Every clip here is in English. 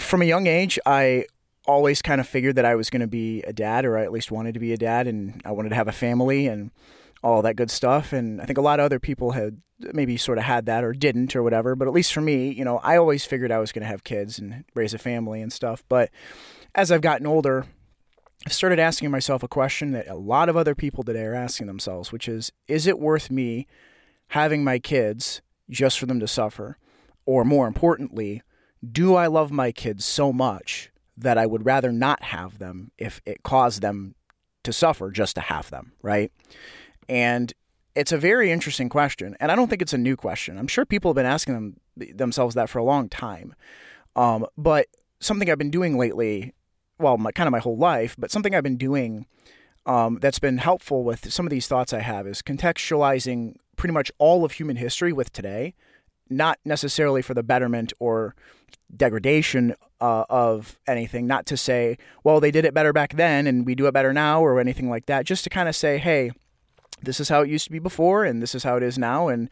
From a young age, I always kind of figured that I was going to be a dad, or I at least wanted to be a dad, and I wanted to have a family and all that good stuff. And I think a lot of other people had maybe sort of had that or didn't or whatever. But at least for me, I always figured I was going to have kids and raise a family and stuff. But as I've gotten older, I've started asking myself a question that a lot of other people today are asking themselves, which is it worth me having my kids just for them to suffer? Or more importantly, do I love my kids so much that I would rather not have them if it caused them to suffer just to have them, right? And it's a very interesting question, and I don't think it's a new question. I'm sure people have been asking themselves that for a long time. But something I've been doing lately, well, my whole life, but something I've been doing that's been helpful with some of these thoughts I have is contextualizing pretty much all of human history with today, not necessarily for the betterment or degradation of anything, not to say, well, they did it better back then and we do it better now or anything like that, just to kind of say, hey, this is how it used to be before and this is how it is now, and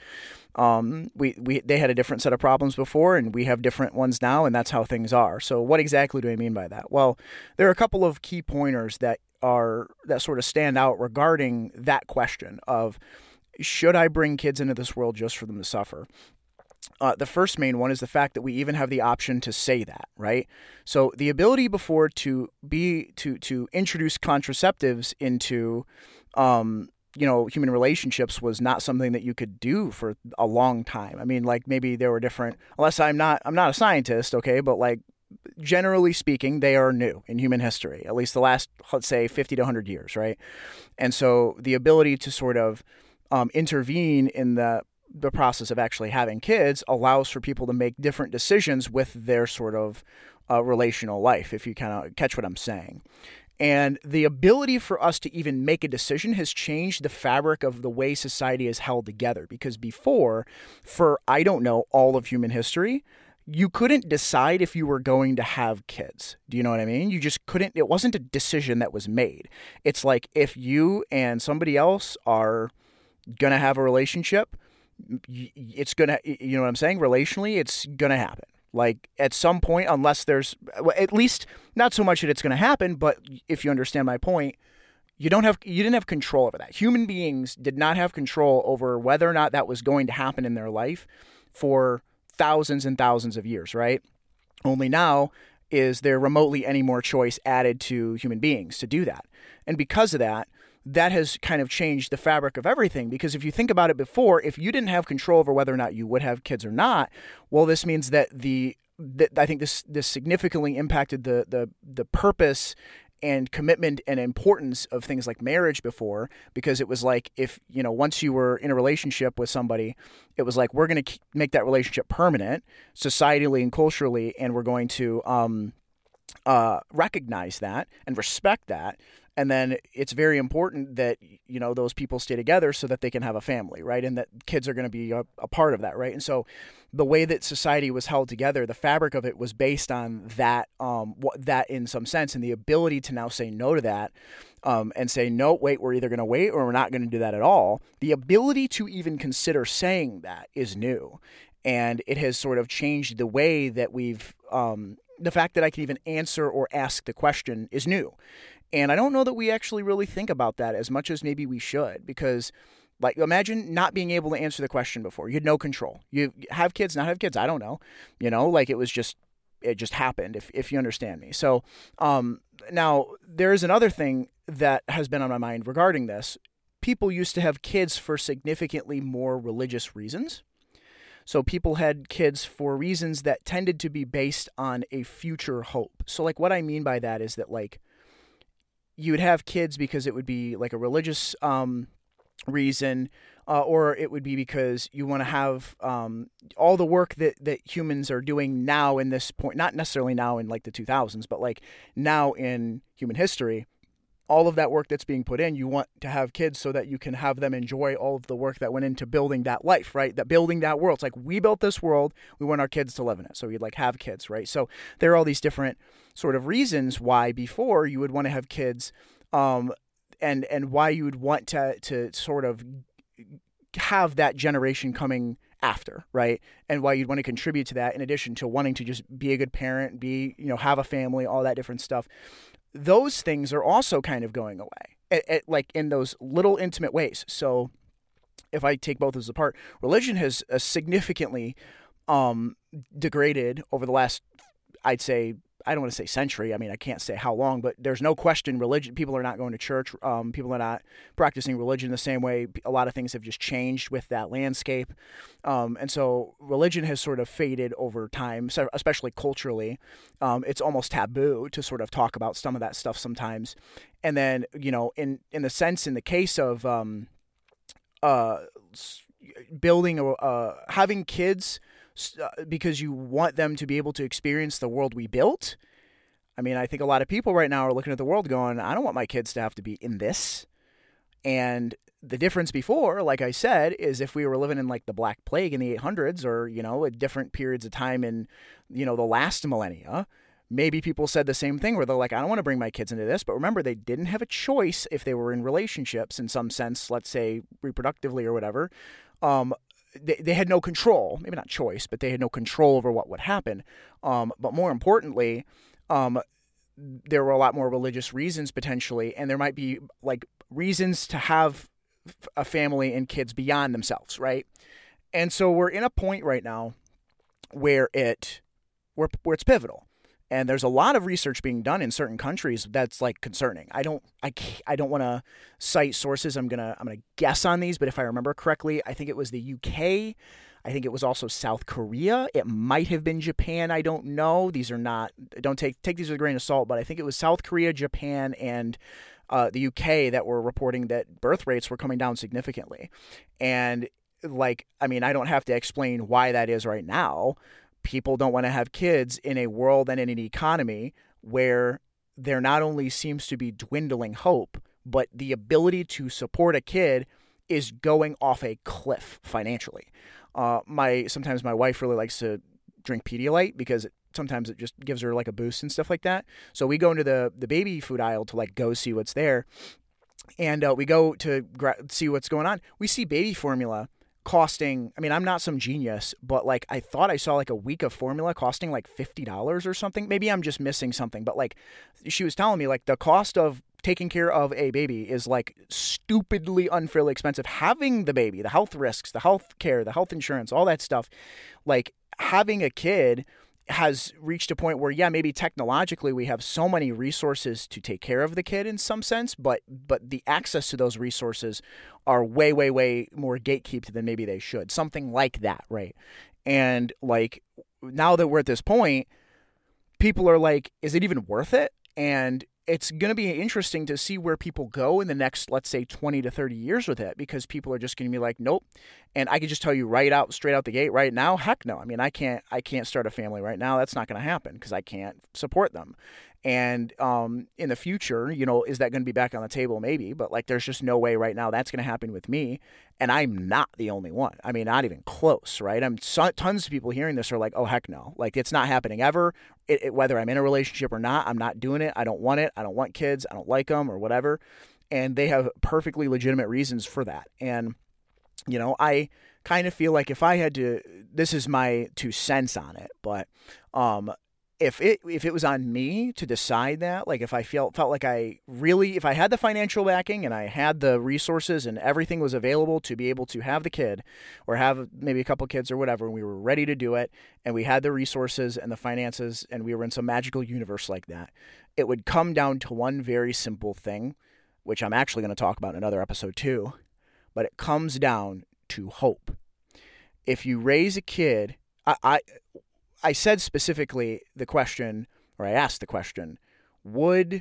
they had a different set of problems before and we have different ones now, and that's how things are. So what exactly do I mean by that? Well, there are a couple of key pointers that sort of stand out regarding that question of, should I bring kids into this world just for them to suffer? The first main one is the fact that we even have the option to say that, right? So the ability before to introduce contraceptives into human relationships was not something that you could do for a long time. I mean, like, maybe there were different, unless I'm not a scientist, okay, but like, generally speaking, they are new in human history, at least the last, let's say, 50 to 100 years, right? And so the ability to sort of intervene in the process of actually having kids allows for people to make different decisions with their sort of relational life, if you kind of catch what I'm saying. And the ability for us to even make a decision has changed the fabric of the way society is held together. Because before, for, I don't know, all of human history, you couldn't decide if you were going to have kids. Do you know what I mean? You just couldn't. It wasn't a decision that was made. It's like, if you and somebody else are going to have a relationship, it's going to, you know what I'm saying? Relationally, it's going to happen. Like, at some point, unless there's, at least not so much that it's going to happen, but if you understand my point, you didn't have control over that. Human beings did not have control over whether or not that was going to happen in their life for thousands and thousands of years, right? Only now is there remotely any more choice added to human beings to do that. And because of that, that has kind of changed the fabric of everything. Because if you think about it before, if you didn't have control over whether or not you would have kids or not, well, this means that I think this significantly impacted the purpose and commitment and importance of things like marriage before, because it was like, if, once you were in a relationship with somebody, it was like, we're going to make that relationship permanent societally and culturally, and we're going to recognize that and respect that. And then it's very important that, those people stay together so that they can have a family, right? And that kids are going to be a part of that, right? And so the way that society was held together, the fabric of it was based on that, that in some sense, and the ability to now say no to that, and say, no, wait, we're either going to wait or we're not going to do that at all. The ability to even consider saying that is new. And it has sort of changed the way that we've, the fact that I can even answer or ask the question is new. And I don't know that we actually really think about that as much as maybe we should, because, like, imagine not being able to answer the question before. You had no control. You have kids, not have kids, I don't know. Like, it just happened, if you understand me. So now there is another thing that has been on my mind regarding this. People used to have kids for significantly more religious reasons. So people had kids for reasons that tended to be based on a future hope. So, like, what I mean by that is that, like, you would have kids because it would be like a religious reason, or it would be because you want to have all the work that humans are doing now in this point, not necessarily now in like the 2000s, but like now in human history, all of that work that's being put in, you want to have kids so that you can have them enjoy all of the work that went into building that life, right? That building that world. It's like, we built this world, we want our kids to live in it. So you'd like have kids, right? So there are all these different sort of reasons why before you would want to have kids, and why you would want to sort of have that generation coming after, right? And why you'd want to contribute to that in addition to wanting to just be a good parent, have a family, all that different stuff. Those things are also kind of going away, like in those little intimate ways. So if I take both of those apart, religion has significantly degraded over the last, I'd say, I don't want to say century. I mean, I can't say how long, but there's no question religion. People are not going to church. People are not practicing religion the same way. A lot of things have just changed with that landscape. And so religion has sort of faded over time, especially culturally. It's almost taboo to sort of talk about some of that stuff sometimes. And then, in the case of building having kids because you want them to be able to experience the world we built. I mean, I think a lot of people right now are looking at the world going, I don't want my kids to have to be in this. And the difference before, like I said, is if we were living in like the Black Plague in the 800s or, at different periods of time in, the last millennia, maybe people said the same thing where they're like, I don't want to bring my kids into this. But remember, they didn't have a choice if they were in relationships in some sense, let's say reproductively or whatever. They had no control, maybe not choice, but they had no control over what would happen. But more importantly, there were a lot more religious reasons potentially, and there might be like reasons to have a family and kids beyond themselves, right? And so we're in a point right now where it's pivotal. And there's a lot of research being done in certain countries that's like concerning. I don't want to cite sources. I'm gonna guess on these, but if I remember correctly, I think it was the UK. I think it was also South Korea. It might have been Japan. I don't know. These are not. Don't take these with a grain of salt. But I think it was South Korea, Japan, and the UK that were reporting that birth rates were coming down significantly. And I don't have to explain why that is right now. People don't want to have kids in a world and in an economy where there not only seems to be dwindling hope, but the ability to support a kid is going off a cliff financially. Sometimes my wife really likes to drink Pedialyte because sometimes it just gives her like a boost and stuff like that. So we go into the baby food aisle to like go see what's there. And we go to see what's going on. We see baby formula costing, I'm not some genius, but like I thought I saw like a week of formula costing like $50 or something. Maybe I'm just missing something, but like she was telling me like the cost of taking care of a baby is like stupidly unfairly expensive. Having the baby, the health risks, the health care, the health insurance, all that stuff, like having a kid has reached a point where, yeah, maybe technologically we have so many resources to take care of the kid in some sense, but the access to those resources are way, way, way more gatekeeped than maybe they should. Something like that, right? And like now that we're at this point, people are like, is it even worth it? And it's going to be interesting to see where people go in the next, let's say, 20 to 30 years with it, because people are just going to be like, nope. And I can just tell you straight out the gate right now, heck no. I can't start a family right now. That's not going to happen because I can't support them. And in the future, is that going to be back on the table? Maybe, but like, there's just no way right now that's going to happen with me. And I'm not the only one. Not even close, right? Tons of people hearing this are like, oh, heck no. Like, it's not happening ever. Whether I'm in a relationship or not, I'm not doing it. I don't want it. I don't want kids. I don't like them or whatever. And they have perfectly legitimate reasons for that. And, I kind of feel like if I had to, this is my 2 cents on it, but if it was on me to decide that, like if I felt like if I had the financial backing and I had the resources and everything was available to be able to have the kid or have maybe a couple kids or whatever, and we were ready to do it and we had the resources and the finances and we were in some magical universe like that, it would come down to one very simple thing, which I'm actually going to talk about in another episode too, but it comes down to hope. If you raise a kid, I said specifically I asked the question, would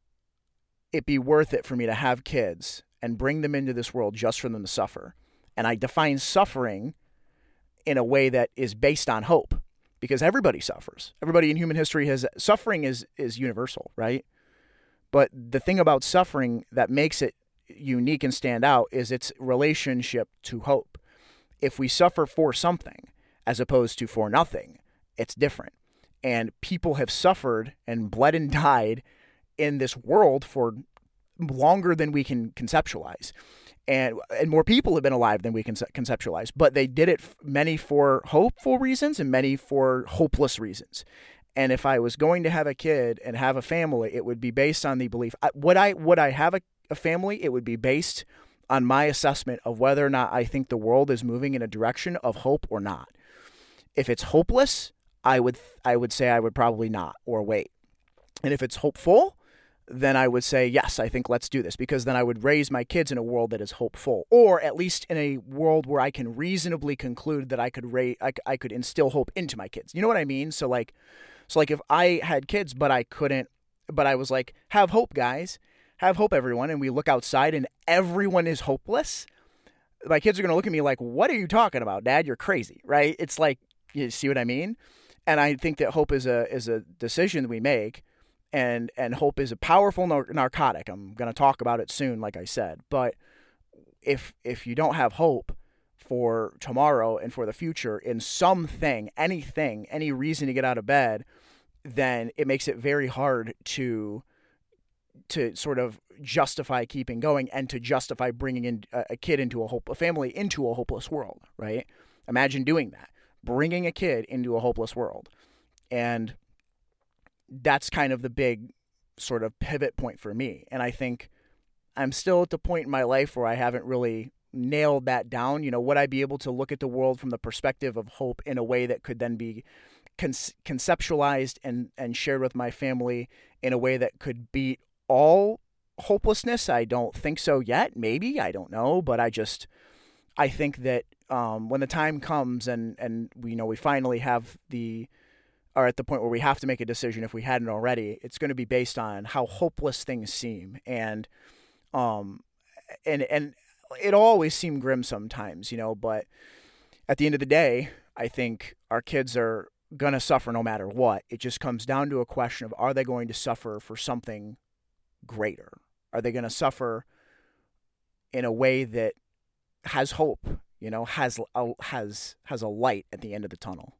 it be worth it for me to have kids and bring them into this world just for them to suffer? And I define suffering in a way that is based on hope, because everybody suffers. Everybody in human history suffering is universal, right? But the thing about suffering that makes it unique and stand out is its relationship to hope. If we suffer for something as opposed to for nothing, it's different. And people have suffered and bled and died in this world for longer than we can conceptualize. and more people have been alive than we can conceptualize, but they did it many for hopeful reasons and many for hopeless reasons. And if I was going to have a kid and have a family, it would be based on the belief, would I have a family? It would be based on my assessment of whether or not I think the world is moving in a direction of hope or not. If it's hopeless, I would say I would probably not, or wait. And if it's hopeful, then I would say, yes, I think let's do this, because then I would raise my kids in a world that is hopeful, or at least in a world where I can reasonably conclude that I could instill hope into my kids. You know what I mean? So like if I had kids, but I was like, have hope, guys, have hope, everyone. And we look outside and everyone is hopeless. My kids are going to look at me like, what are you talking about, Dad? You're crazy, right? It's like, you see what I mean? And I think that hope is a decision that we make. And hope is a powerful narcotic. I'm going to talk about it soon, like I said. But if you don't have hope for tomorrow and for the future in something, anything, any reason to get out of bed, then it makes it very hard to sort of justify keeping going and to justify bringing in a kid into a family into a hopeless world, right? Imagine doing that, bringing a kid into a hopeless world. And that's kind of the big sort of pivot point for me. And I think I'm still at the point in my life where I haven't really nailed that down. You know, would I be able to look at the world from the perspective of hope in a way that could then be conceptualized and shared with my family in a way that could beat all hopelessness? I don't think so yet. Maybe, I don't know. But I think that when the time comes and we finally are at the point where we have to make a decision, if we hadn't already, it's going to be based on how hopeless things seem. And it always seemed grim sometimes, but at the end of the day, I think our kids are going to suffer no matter what. It just comes down to a question of, are they going to suffer for something greater? Are they going to suffer in a way that has hope, has a light at the end of the tunnel?